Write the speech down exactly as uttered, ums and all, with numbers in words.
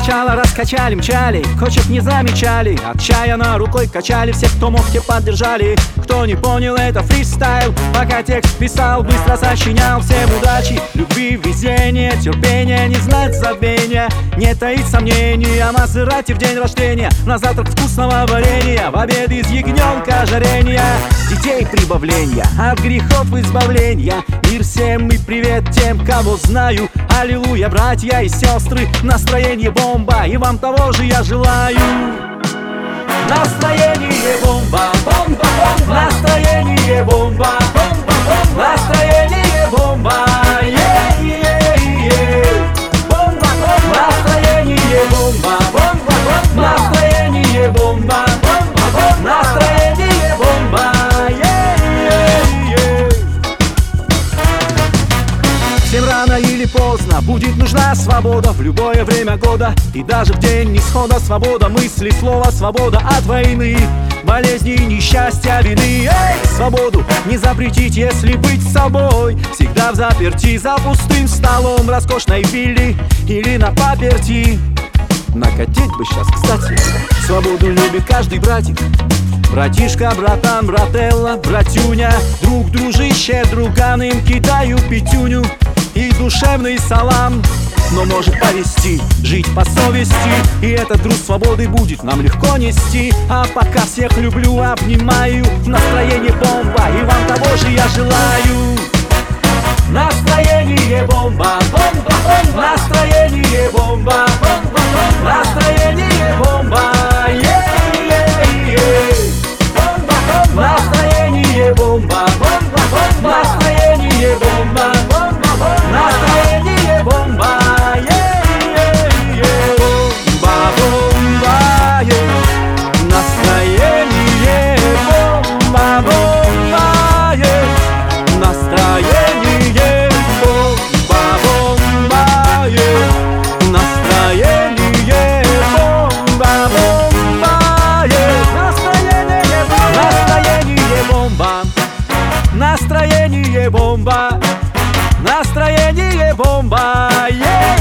Сначала раскачали, мчали, кочек не замечали, отчаянно рукой качали, всех, кто мог, те поддержали. Кто не понял, это фристайл, пока текст писал, быстро сочинял. Всем удачи, любви, везения, терпения, не знать забвения, не таить сомнений о Мазерати в день рождения. На завтрак вкусного варенья, в обед из ягненка ожирения, детей прибавления, от грехов избавления. Мир всем и привет тем, кого знаю. Аллилуйя, братья и сестры, настроение бомба, и вам того же я желаю. Настроение бомба, бомба, бомба, настроение бомба, бомба, бомба, настроение бомба, е-е-е, бомба, бомба, настроение бомба, бомба, бомба, настроение бомба, бомба, бомба, настроение бомба, е-е-е. Всем рано или поздно будет нужна свобода, в любое время года и даже в день исхода. Свобода мысли, слова, свобода от войны, болезней, несчастья, вины. Эй, свободу не запретить, если быть собой. Всегда в заперти за пустым столом, роскошной вилле или на паперти. Накатить бы сейчас, кстати. Свободу любит каждый братик, братишка, братан, брателла, братюня, друг, дружище, друган. Им кидаю пятюню и душевный салам. Но может повести, жить по совести, и этот груз свободы будет нам легко нести. А пока всех люблю, обнимаю, настроение бомба, и вам того же я желаю. Настроение бомба, бомба, бомба, настроение бомба, бомба, бомба, настроение бомба, е-е-е, бомба, бомба, настроение бомба, бомба, бомба, настроение бомба, бомба, бомба, настроение бомба, е-е-е, бомба, бомба, настроение бомба, бомба, настроение бомба, бомба, настроение бомба, бомба, настроение бомба, настроение бомба, настроение бомба, настроение бомба,